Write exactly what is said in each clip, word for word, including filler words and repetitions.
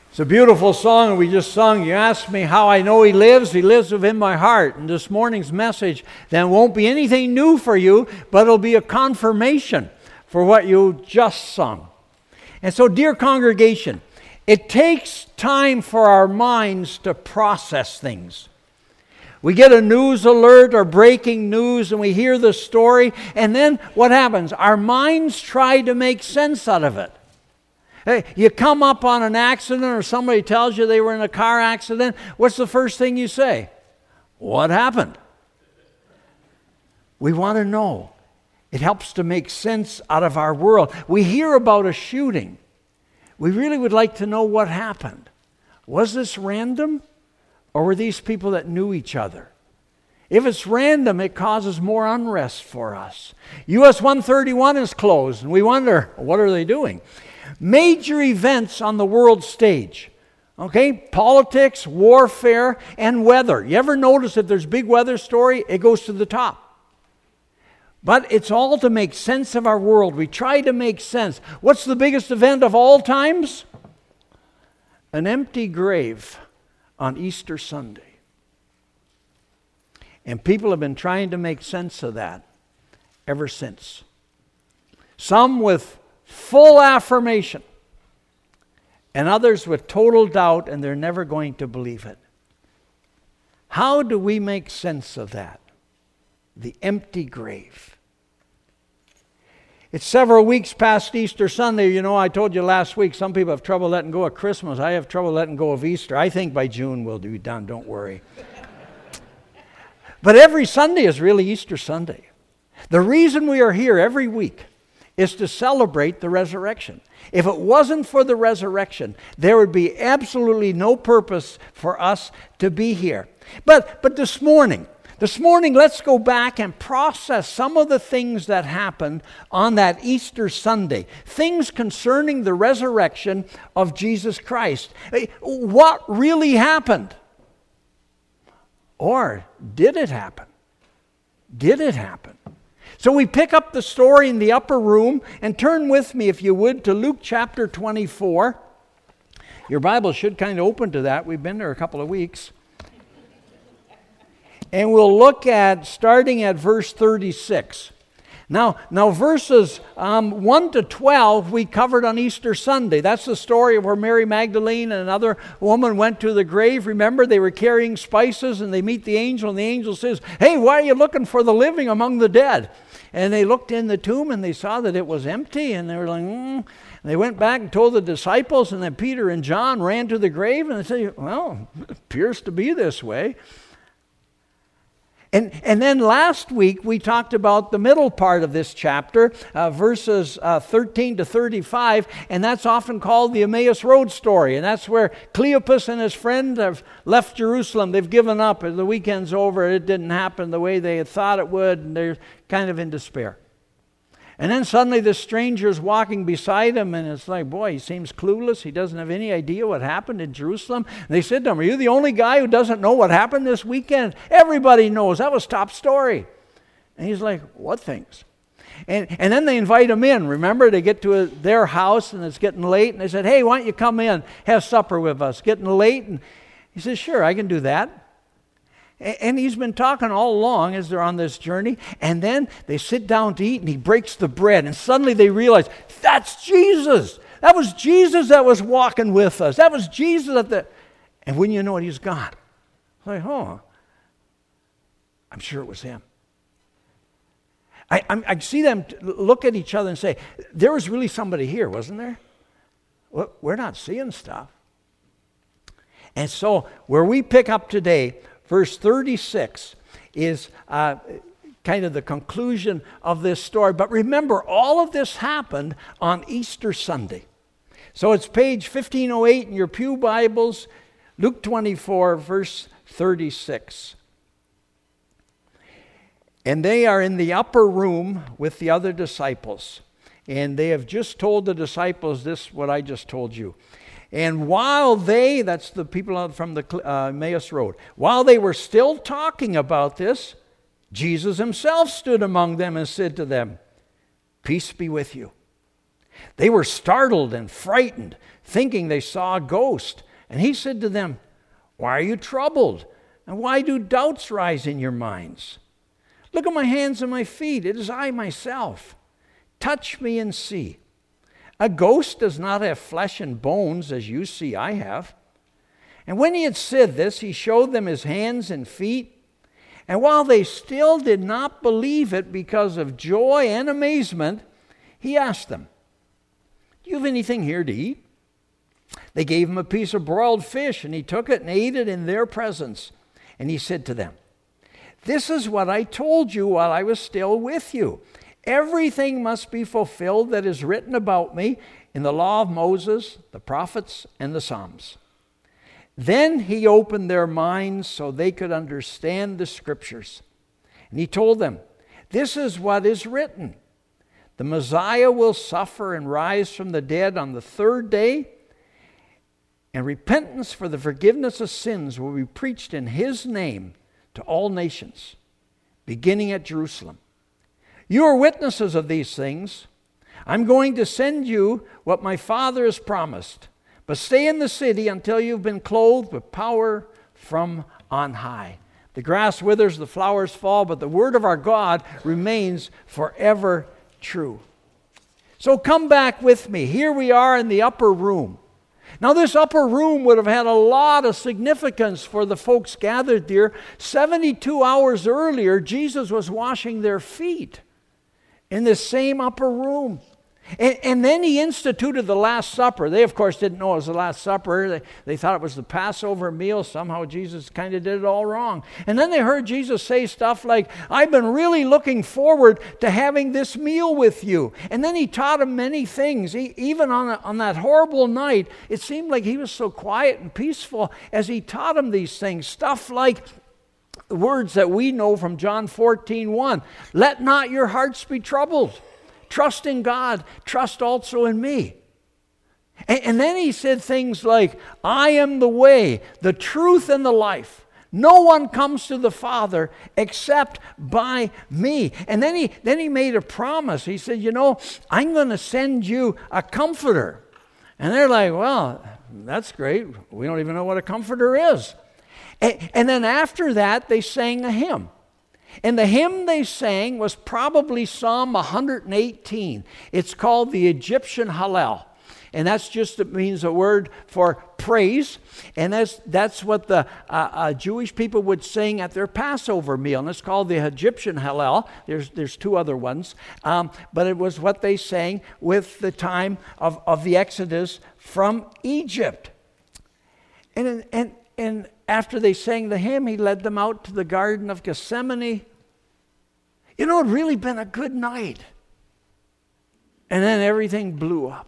It's a beautiful song we just sung. You asked me how I know He lives. He lives within my heart. And this morning's message then won't be anything new for you, but it'll be a confirmation for what you just sung. And so, dear congregation, it takes time for our minds to process things. We get a news alert or breaking news and we hear the story, and then what happens? Our minds try to make sense out of it. Hey, you come up on an accident or somebody tells you they were in a car accident. What's the first thing you say? What happened? We want to know. It helps to make sense out of our world. We hear about a shooting. We really would like to know what happened. Was this random? Or were these people that knew each other? If it's random, it causes more unrest for us. U S one thirty-one is closed, and we wonder, what are they doing? Major events on the world stage. Okay, politics, warfare, and weather. You ever notice if there's a big weather story, it goes to the top. But it's all to make sense of our world. We try to make sense. What's the biggest event of all times? An empty grave on Easter Sunday. And people have been trying to make sense of that ever since. Some with full affirmation, and others with total doubt, and they're never going to believe it. How do we make sense of that? The empty grave. It's several weeks past Easter Sunday. You know, I told you last week, some people have trouble letting go of Christmas. I have trouble letting go of Easter. I think by June we'll be done, don't worry. But every Sunday is really Easter Sunday. The reason we are here every week is to celebrate the resurrection. If it wasn't for the resurrection, there would be absolutely no purpose for us to be here. But, but this morning, this morning, let's go back and process some of the things that happened on that Easter Sunday. Things concerning the resurrection of Jesus Christ. What really happened? Or did it happen? Did it happen? So we pick up the story in the upper room, and turn with me, if you would, to Luke chapter twenty-four. Your Bible should kind of open to that. We've been there a couple of weeks. And we'll look at, starting at verse thirty-six. Now, now verses um, one to twelve we covered on Easter Sunday. That's the story where Mary Magdalene and another woman went to the grave. Remember, they were carrying spices, and they meet the angel, and the angel says, "Hey, why are you looking for the living among the dead?" And they looked in the tomb, and they saw that it was empty, and they were like, mm. And they went back and told the disciples, and then Peter and John ran to the grave, and they said, "Well, it appears to be this way." And, and then last week we talked about the middle part of this chapter, uh, verses uh, thirteen to thirty-five, and that's often called the Emmaus Road story. And that's where Cleopas and his friend have left Jerusalem. They've given up. The weekend's over. It didn't happen the way they had thought it would, and they're kind of in despair. And then suddenly this stranger's walking beside him, and it's like, boy, he seems clueless. He doesn't have any idea what happened in Jerusalem. And they said to him, "Are you the only guy who doesn't know what happened this weekend? Everybody knows. That was top story." And he's like, "What things?" And, and then they invite him in. Remember, they get to a, their house, and it's getting late. And they said, "Hey, why don't you come in, have supper with us?" Getting late. And he says, "Sure, I can do that." And he's been talking all along as they're on this journey. And then they sit down to eat, and he breaks the bread. And suddenly they realize, that's Jesus. That was Jesus that was walking with us. That was Jesus at the... And when you know it, he's gone. It's like, oh, I'm sure it was him. I, I, I see them look at each other and say, there was really somebody here, wasn't there? Well, we're not seeing stuff. And so where we pick up today, verse thirty-six is uh, kind of the conclusion of this story. But remember, all of this happened on Easter Sunday. So it's page fifteen oh eight in your pew Bibles, Luke twenty-four, verse thirty-six. And they are in the upper room with the other disciples. And they have just told the disciples this, what I just told you. And while they, that's the people from the uh, Emmaus Road, while they were still talking about this, Jesus himself stood among them and said to them, "Peace be with you." They were startled and frightened, thinking they saw a ghost. And he said to them, "Why are you troubled? And why do doubts rise in your minds? Look at my hands and my feet. It is I myself. Touch me and see. A ghost does not have flesh and bones, as you see I have." And when he had said this, he showed them his hands and feet. And while they still did not believe it because of joy and amazement, he asked them, "Do you have anything here to eat?" They gave him a piece of broiled fish, and he took it and ate it in their presence. And he said to them, "This is what I told you while I was still with you. Everything must be fulfilled that is written about me in the law of Moses, the prophets, and the Psalms." Then he opened their minds so they could understand the Scriptures. And he told them, "This is what is written. The Messiah will suffer and rise from the dead on the third day, and repentance for the forgiveness of sins will be preached in his name to all nations, beginning at Jerusalem. You are witnesses of these things. I'm going to send you what my Father has promised. But stay in the city until you've been clothed with power from on high." The grass withers, the flowers fall, but the word of our God remains forever true. So come back with me. Here we are in the upper room. Now, this upper room would have had a lot of significance for the folks gathered there. seventy-two hours earlier, Jesus was washing their feet in this same upper room. And, and then he instituted the Last Supper. They, of course, didn't know it was the Last Supper. They, they thought it was the Passover meal. Somehow Jesus kind of did it all wrong. And then they heard Jesus say stuff like, "I've been really looking forward to having this meal with you." And then he taught them many things. He, even on, a, on that horrible night, it seemed like he was so quiet and peaceful as he taught them these things. Stuff like words that we know from John fourteen one. "Let not your hearts be troubled. Trust in God, trust also in me." And, and then he said things like, "I am the way, the truth, and the life. No one comes to the Father except by me." And then he, then he made a promise. He said, "You know, I'm going to send you a comforter." And they're like, "Well, that's great. We don't even know what a comforter is." And, and then after that, they sang a hymn. And the hymn they sang was probably Psalm one hundred eighteen. It's called the Egyptian Hallel. And that's just, it means a word for praise. And that's, that's what the uh, uh, Jewish people would sing at their Passover meal. And it's called the Egyptian Hallel. There's, there's two other ones. Um, but it was what they sang with the time of, of the Exodus from Egypt. And, and, and after they sang the hymn, he led them out to the Garden of Gethsemane. You know, it had really been a good night. And then everything blew up.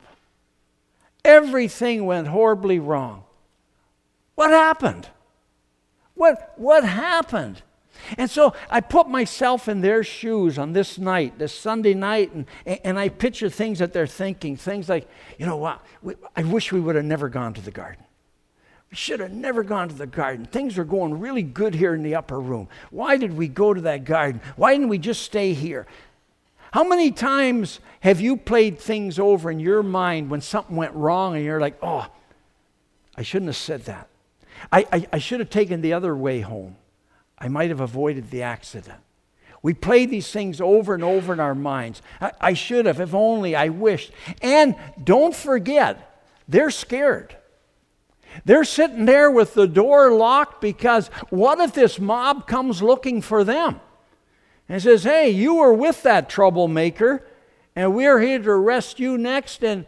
Everything went horribly wrong. What happened? What, what happened? And so I put myself in their shoes on this night, this Sunday night, and, and I picture things that they're thinking. Things like, you know what, I wish we would have never gone to the garden. We should have never gone to the garden. Things were going really good here in the upper room. Why did we go to that garden? Why didn't we just stay here? How many times have you played things over in your mind when something went wrong and you're like, oh, I shouldn't have said that. I, I, I should have taken the other way home. I might have avoided the accident. We play these things over and over in our minds. I, I should have, if only, I wished. And don't forget, they're scared. They're sitting there with the door locked because what if this mob comes looking for them? And says, hey, you were with that troublemaker, and we're here to arrest you next, and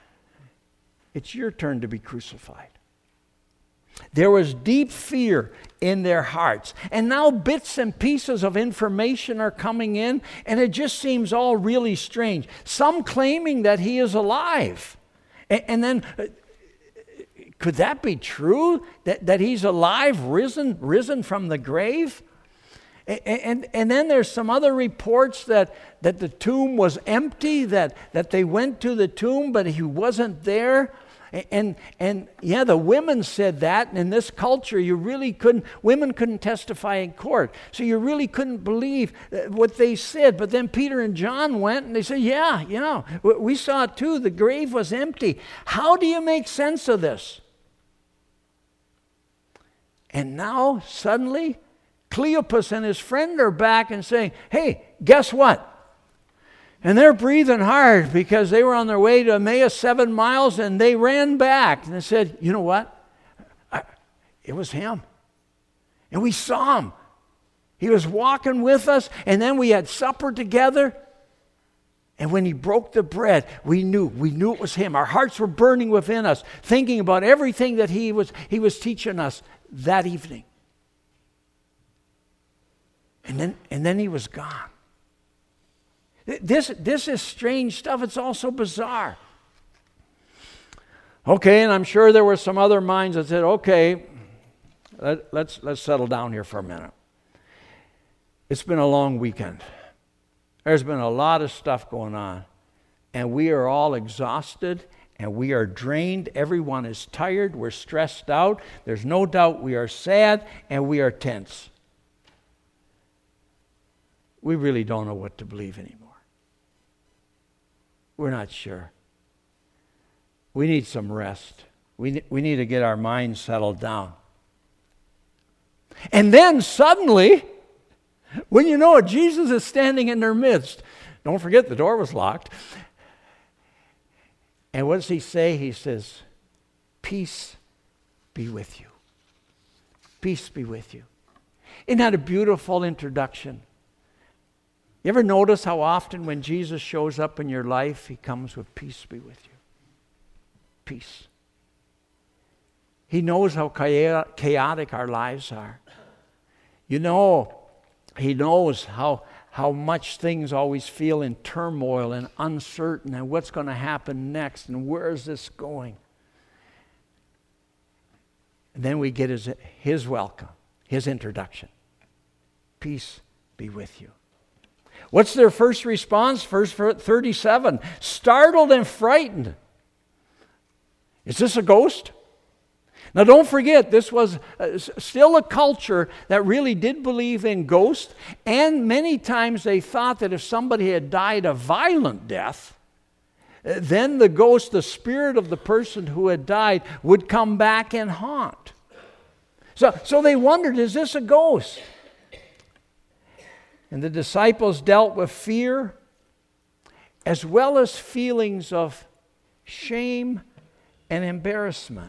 it's your turn to be crucified. There was deep fear in their hearts. And now bits and pieces of information are coming in, and it just seems all really strange. Some claiming that he is alive. And, and then, uh, could that be true? That, that he's alive, risen, risen from the grave? And, and, and then there's some other reports that, that the tomb was empty, that, that they went to the tomb, but he wasn't there. And, and yeah, the women said that. And in this culture, you really couldn't, women couldn't testify in court. So you really couldn't believe what they said. But then Peter and John went and they said, yeah, yeah, we saw it too. The grave was empty. How do you make sense of this? And now, suddenly, Cleopas and his friend are back and saying, hey, guess what? And they're breathing hard because they were on their way to Emmaus seven miles and they ran back. And they said, you know what? I, it was him. And we saw him. He was walking with us, and then we had supper together. And when he broke the bread, we knew, we knew it was him. Our hearts were burning within us, thinking about everything that he was, he was teaching us that evening. And then, and then he was gone. This, this is strange stuff. It's also bizarre. Okay, and I'm sure there were some other minds that said, okay, let, let's, let's settle down here for a minute. It's been a long weekend. There's been a lot of stuff going on. And we are all exhausted and we are drained. Everyone is tired. We're stressed out. There's no doubt we are sad and we are tense. We really don't know what to believe anymore. We're not sure. We need some rest. We, we need to get our minds settled down. And then suddenly, when you know it, Jesus is standing in their midst. Don't forget the door was locked. And what does he say? He says, peace be with you. Peace be with you. Isn't that a beautiful introduction? You ever notice how often when Jesus shows up in your life, he comes with peace be with you? Peace. He knows how chaotic our lives are. You know, he knows how, how much things always feel in turmoil and uncertain and what's going to happen next and where is this going. And then we get his, his welcome, his introduction. Peace be with you. What's their first response? Verse thirty-seven, startled and frightened. Is this a ghost? Now don't forget, this was uh, still a culture that really did believe in ghosts, and many times they thought that if somebody had died a violent death, then the ghost, the spirit of the person who had died, would come back and haunt. So, so they wondered, is this a ghost? And the disciples dealt with fear as well as feelings of shame and embarrassment.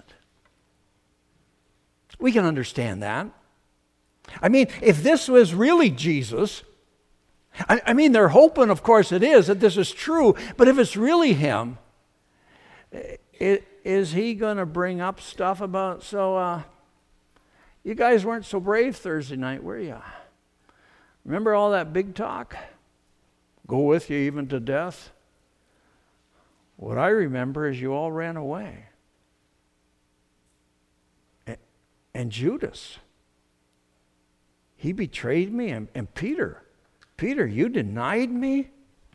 We can understand that. I mean, if this was really Jesus, I, I mean, they're hoping, of course it is, that this is true, but if it's really him, it, is he going to bring up stuff about, so uh, you guys weren't so brave Thursday night, were you? Remember all that big talk? Go with you even to death? What I remember is you all ran away. And Judas, he betrayed me. And, and Peter, Peter, you denied me?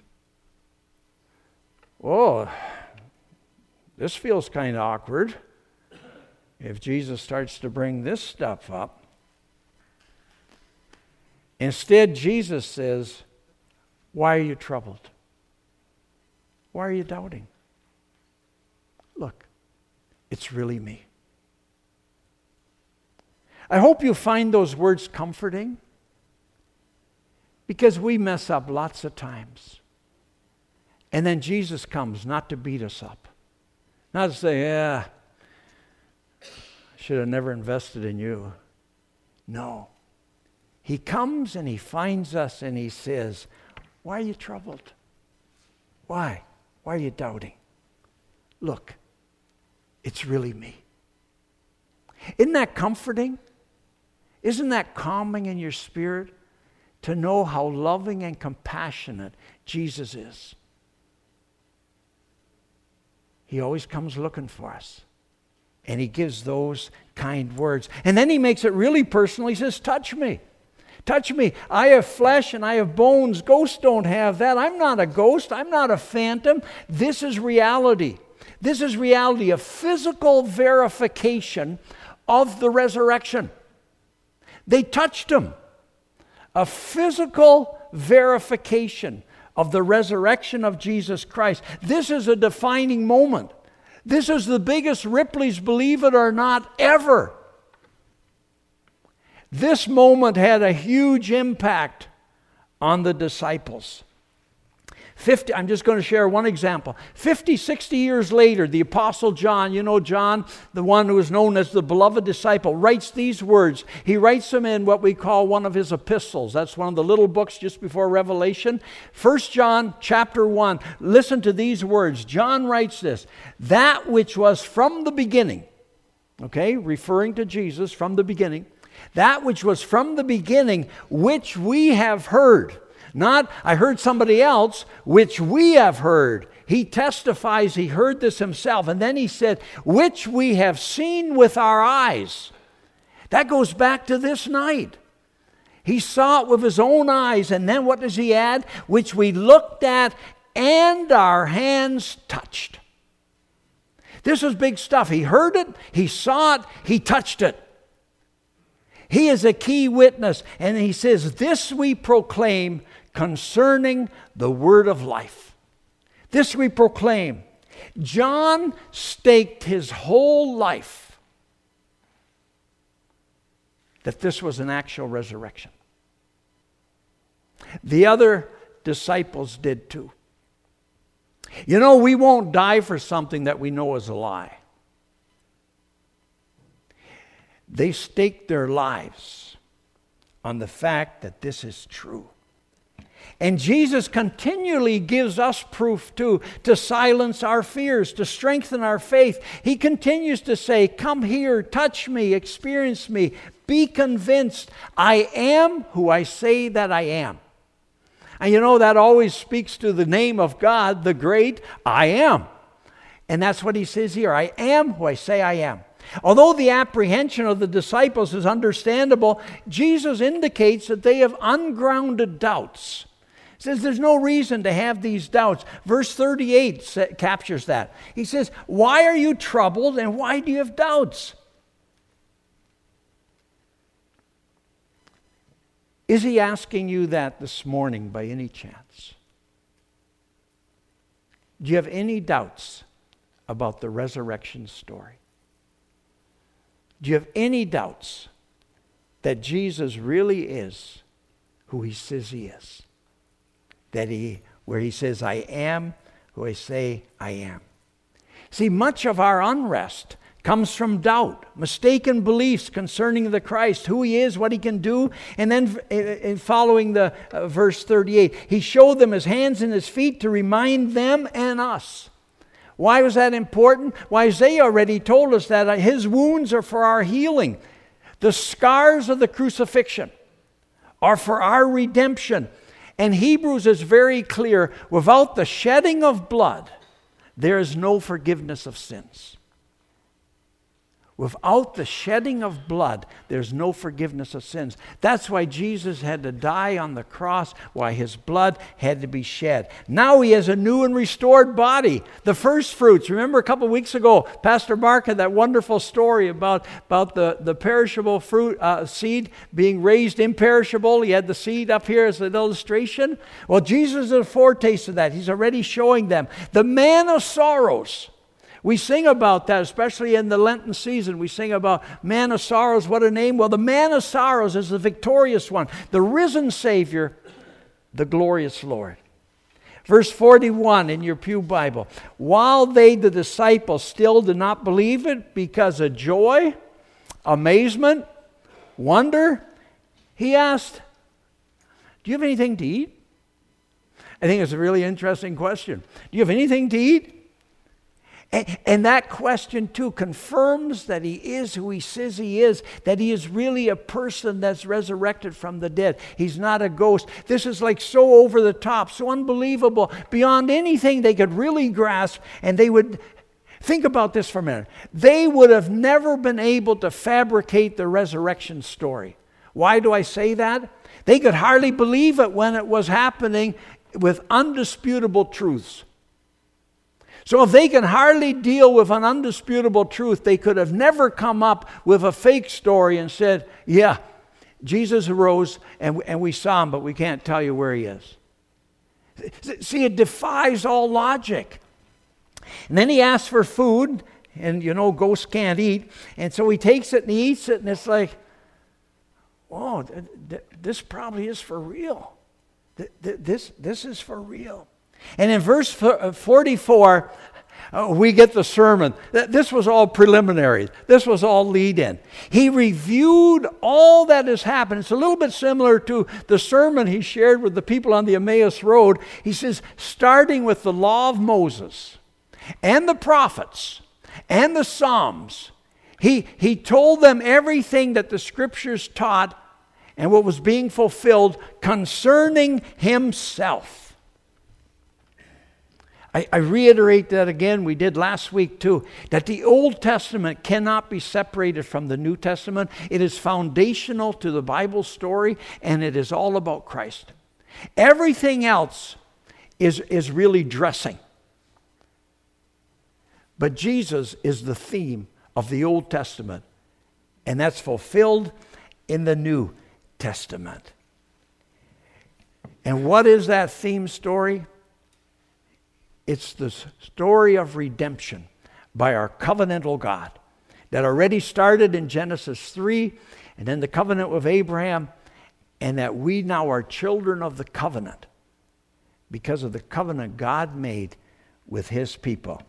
Oh, this feels kind of awkward if Jesus starts to bring this stuff up. Instead, Jesus says, why are you troubled? Why are you doubting? Look, it's really me. I hope you find those words comforting, because we mess up lots of times. And then Jesus comes not to beat us up. Not to say, yeah, I should have never invested in you. No. He comes and he finds us and he says, why are you troubled? Why? Why are you doubting? Look, it's really me. Isn't that comforting? Isn't that calming in your spirit to know how loving and compassionate Jesus is? He always comes looking for us. And he gives those kind words. And then he makes it really personal. He says, touch me. Touch me. I have flesh and I have bones. Ghosts don't have that. I'm not a ghost. I'm not a phantom. This is reality. This is reality, a physical verification of the resurrection. They touched him. A physical verification of the resurrection of Jesus Christ. This is a defining moment. This is the biggest Ripley's, believe it or not, ever. This moment had a huge impact on the disciples. fifty, I'm just going to share one example. fifty, sixty years later, the Apostle John, you know John, the one who is known as the beloved disciple, writes these words. He writes them in what we call one of his epistles. That's one of the little books just before Revelation. First John chapter one. Listen to these words. John writes this. That which was from the beginning, okay, referring to Jesus from the beginning, that which was from the beginning, which we have heard. Not, I heard somebody else, which we have heard. He testifies he heard this himself. And then he said, which we have seen with our eyes. That goes back to this night. He saw it with his own eyes. And then what does he add? Which we looked at and our hands touched. This is big stuff. He heard it, he saw it, he touched it. He is a key witness. And he says, this we proclaim concerning the word of life. This we proclaim. John staked his whole life that this was an actual resurrection. The other disciples did too. You know, we won't die for something that we know is a lie. They staked their lives on the fact that this is true. And Jesus continually gives us proof too, to silence our fears, to strengthen our faith. He continues to say, come here, touch me, experience me, be convinced. I am who I say that I am. And you know, that always speaks to the name of God, the great I am. And that's what he says here. I am who I say I am. Although the apprehension of the disciples is understandable, Jesus indicates that they have ungrounded doubts. He says there's no reason to have these doubts. Verse thirty-eight captures that. He says, why are you troubled and why do you have doubts? Is he asking you that this morning by any chance? Do you have any doubts about the resurrection story? Do you have any doubts that Jesus really is who he says he is? That he, where he says, I am who I say I am. See, much of our unrest comes from doubt, mistaken beliefs concerning the Christ, who he is, what he can do. And then in following the uh, verse thirty-eight, he showed them his hands and his feet to remind them and us. Why was that important? Well, Isaiah already told us that his wounds are for our healing. The scars of the crucifixion are for our redemption. And Hebrews is very clear, without the shedding of blood, there is no forgiveness of sins. Without the shedding of blood, there's no forgiveness of sins. That's why Jesus had to die on the cross, why his blood had to be shed. Now he has a new and restored body. The first fruits. Remember a couple weeks ago, Pastor Mark had that wonderful story about, about the, the perishable fruit uh, seed being raised imperishable. He had the seed up here as an illustration. Well, Jesus is a foretaste of that. He's already showing them. The man of sorrows. We sing about that, especially in the Lenten season. We sing about man of sorrows, what a name. Well, the man of sorrows is the victorious one, the risen Savior, the glorious Lord. Verse forty-one in your pew Bible. While they, the disciples, still did not believe it because of joy, amazement, wonder, he asked, do you have anything to eat? I think it's a really interesting question. Do you have anything to eat? And that question, too, confirms that he is who he says he is, that he is really a person that's resurrected from the dead. He's not a ghost. This is like so over the top, so unbelievable, beyond anything they could really grasp. And they would, think about this for a minute, they would have never been able to fabricate the resurrection story. Why do I say that? They could hardly believe it when it was happening with undisputable truths. So if they can hardly deal with an undisputable truth, they could have never come up with a fake story and said, yeah, Jesus arose and, and we saw him, but we can't tell you where he is. See, it defies all logic. And then he asks for food, and you know, ghosts can't eat. And so he takes it and he eats it, and it's like, oh, th- th- this probably is for real. Th- th- this, this is for real. And in verse forty-four, uh, we get the sermon. This was all preliminary. This was all lead-in. He reviewed all that has happened. It's a little bit similar to the sermon he shared with the people on the Emmaus Road. He says, starting with the law of Moses and the prophets and the Psalms, he, he told them everything that the Scriptures taught and what was being fulfilled concerning himself. I, I reiterate that again, we did last week too, that the Old Testament cannot be separated from the New Testament. It is foundational to the Bible story, and it is all about Christ. Everything else is, is really dressing. But Jesus is the theme of the Old Testament, and that's fulfilled in the New Testament. And what is that theme story? It's the story of redemption by our covenantal God that already started in Genesis three, and then the covenant with Abraham, and that we now are children of the covenant because of the covenant God made with his people.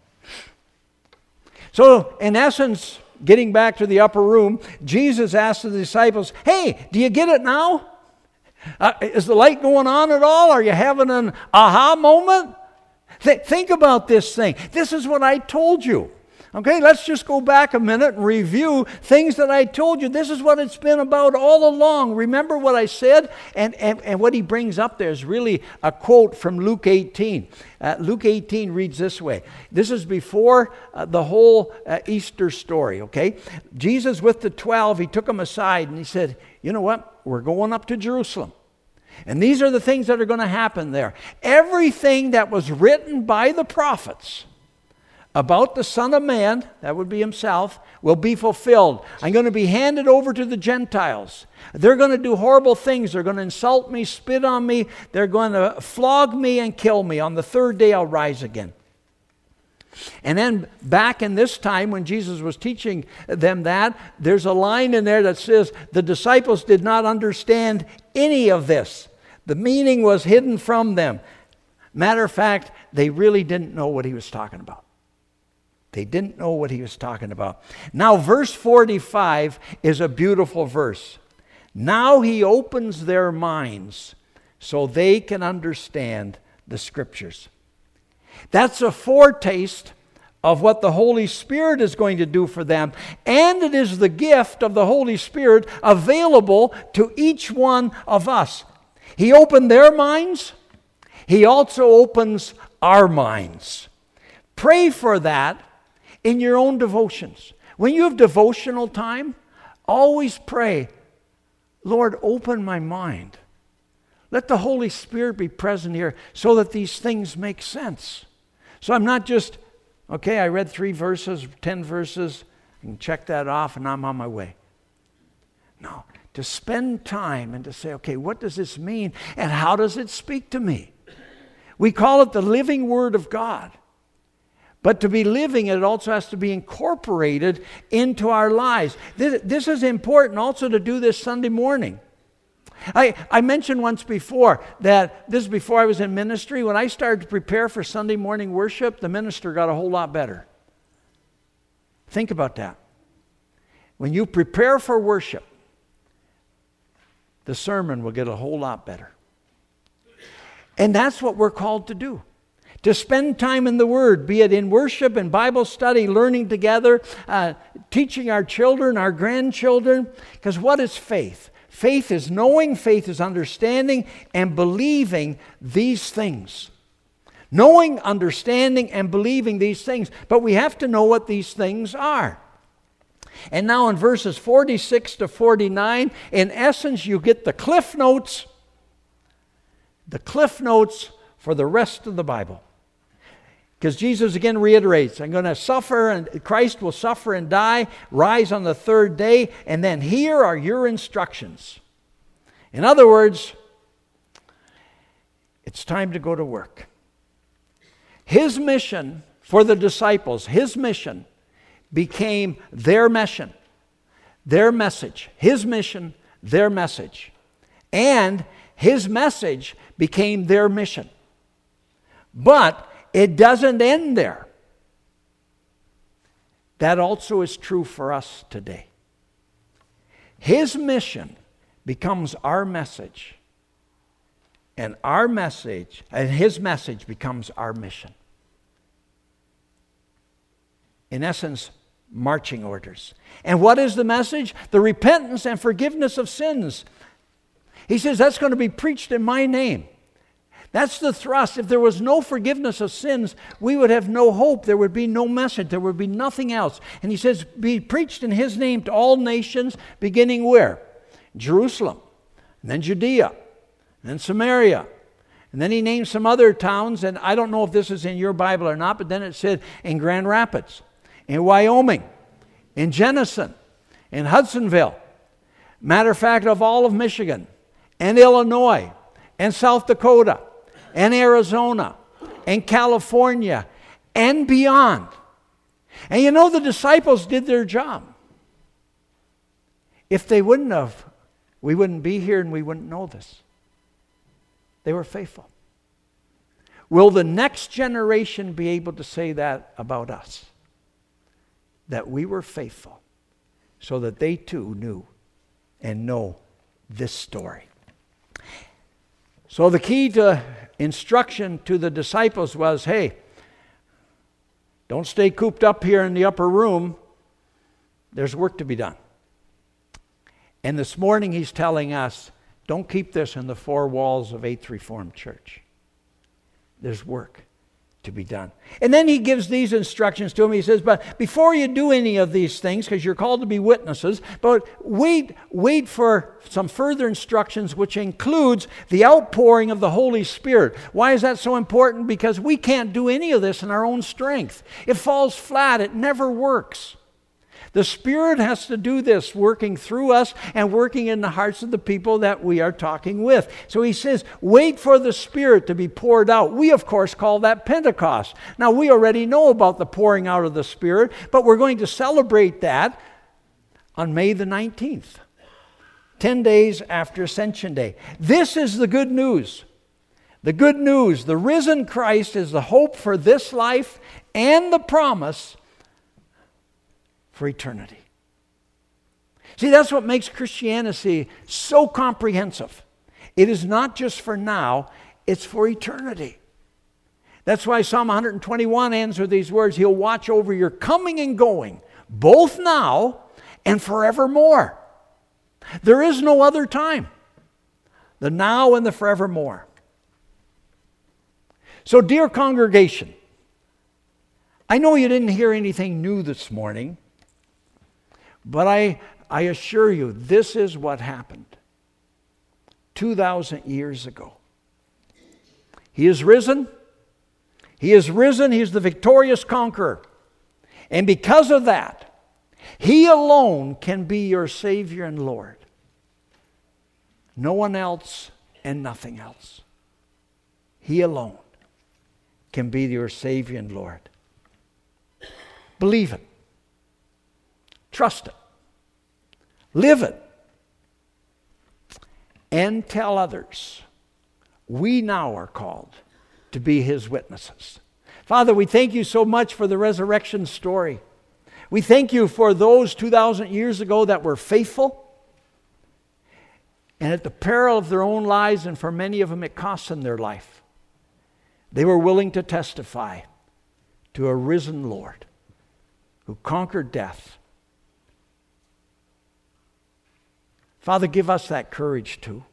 So, in essence, getting back to the upper room, Jesus asked the disciples, hey, do you get it now? Uh, is the light going on at all? Are you having an aha moment? Th- think about this thing. This is what I told you. Okay, let's just go back a minute and review things that I told you. This is what it's been about all along. Remember what I said? And, and, and what he brings up there is really a quote from Luke eighteen. Uh, Luke eighteen reads this way. This is before uh, the whole uh, Easter story, okay? Jesus with the twelve, he took them aside and he said, you know what? We're going up to Jerusalem. And these are the things that are going to happen there. Everything that was written by the prophets about the Son of Man, that would be himself, will be fulfilled. I'm going to be handed over to the Gentiles. They're going to do horrible things. They're going to insult me, spit on me. They're going to flog me and kill me. On the third day, I'll rise again. And then back in this time when Jesus was teaching them that, there's a line in there that says the disciples did not understand any of this. The meaning was hidden from them. Matter of fact, they really didn't know what he was talking about. They didn't know what he was talking about. Now, verse forty-five is a beautiful verse. Now he opens their minds so they can understand the Scriptures. That's a foretaste of what the Holy Spirit is going to do for them. And it is the gift of the Holy Spirit available to each one of us. He opened their minds. He also opens our minds. Pray for that in your own devotions. When you have devotional time, always pray, Lord, open my mind. Let the Holy Spirit be present here so that these things make sense. So I'm not just, okay, I read three verses, ten verses, and check that off and I'm on my way. No, to spend time and to say, okay, what does this mean and how does it speak to me? We call it the living Word of God. But to be living, it also has to be incorporated into our lives. This, this is important also to do this Sunday morning. I, I mentioned once before that, this is before I was in ministry, when I started to prepare for Sunday morning worship, the minister got a whole lot better. Think about that. When you prepare for worship, the sermon will get a whole lot better. And that's what we're called to do. To spend time in the Word, be it in worship and Bible study, learning together, uh, teaching our children, our grandchildren. Because what is faith? Faith is knowing, faith is understanding, and believing these things. Knowing, understanding, and believing these things. But we have to know what these things are. And now in verses forty-six to forty-nine, in essence, you get the cliff notes. The cliff notes for the rest of the Bible. Because Jesus again reiterates, I'm going to suffer, and Christ will suffer and die, rise on the third day, and then here are your instructions. In other words, it's time to go to work. His mission for the disciples, his mission became their mission, their message. His mission, their message. And his message became their mission. But it doesn't end there. That also is true for us today. His mission becomes our message. And our message, and his message becomes our mission. In essence, marching orders. And what is the message? The repentance and forgiveness of sins. He says that's going to be preached in my name. That's the thrust. If there was no forgiveness of sins, we would have no hope. There would be no message. There would be nothing else. And he says, be preached in his name to all nations, beginning where? Jerusalem, and then Judea, and then Samaria. And then he named some other towns, and I don't know if this is in your Bible or not, but then it said in Grand Rapids, in Wyoming, in Jenison, in Hudsonville. Matter of fact, of all of Michigan, and Illinois, and South Dakota, and Arizona, and California, and beyond. And you know, the disciples did their job. If they wouldn't have, we wouldn't be here and we wouldn't know this. They were faithful. Will the next generation be able to say that about us? That we were faithful, so that they too knew and know this story. So the key to instruction to the disciples was, hey, don't stay cooped up here in the upper room. There's work to be done. And this morning he's telling us, don't keep this in the four walls of Eighth Reformed Church. There's work to be done. And then he gives these instructions to him. He says, but before you do any of these things, because you're called to be witnesses, but wait, wait for some further instructions, which includes the outpouring of the Holy Spirit. Why is that so important? Because we can't do any of this in our own strength. It falls flat. It never works. The Spirit has to do this, working through us and working in the hearts of the people that we are talking with. So he says, wait for the Spirit to be poured out. We, of course, call that Pentecost. Now, we already know about the pouring out of the Spirit, but we're going to celebrate that on May the nineteenth, ten days after Ascension Day. This is the good news. The good news, the risen Christ is the hope for this life and the promise for eternity. See, that's what makes Christianity so comprehensive. It is not just for now, it's for eternity. That's why Psalm one twenty-one ends with these words, He'll watch over your coming and going, both now and forevermore. There is no other time. The now and the forevermore. So, dear congregation, I know you didn't hear anything new this morning, but I, I assure you, this is what happened two thousand years ago. He is risen. He is risen. He is the victorious conqueror. And because of that, He alone can be your Savior and Lord. No one else and nothing else. He alone can be your Savior and Lord. Believe it. Trust it. Live it. And tell others. We now are called to be His witnesses. Father, we thank You so much for the resurrection story. We thank You for those two thousand years ago that were faithful. And at the peril of their own lives, and for many of them it cost them their life, they were willing to testify to a risen Lord who conquered death. Father, give us that courage too,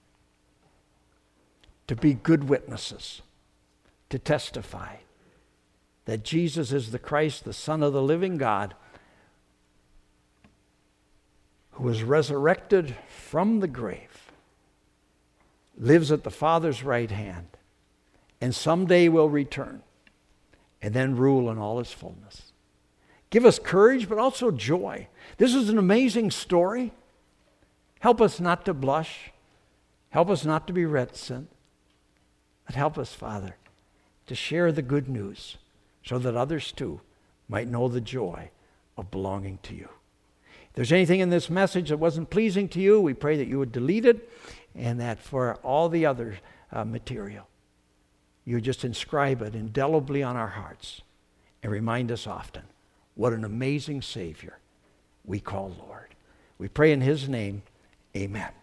to be good witnesses, to testify that Jesus is the Christ, the Son of the living God, who was resurrected from the grave, lives at the Father's right hand, and someday will return and then rule in all his fullness. Give us courage, but also joy. This is an amazing story. Help us not to blush. Help us not to be reticent. But help us, Father, to share the good news so that others too might know the joy of belonging to you. If there's anything in this message that wasn't pleasing to you, we pray that you would delete it, and that for all the other uh, material, you would just inscribe it indelibly on our hearts and remind us often what an amazing Savior we call Lord. We pray in his name, amen.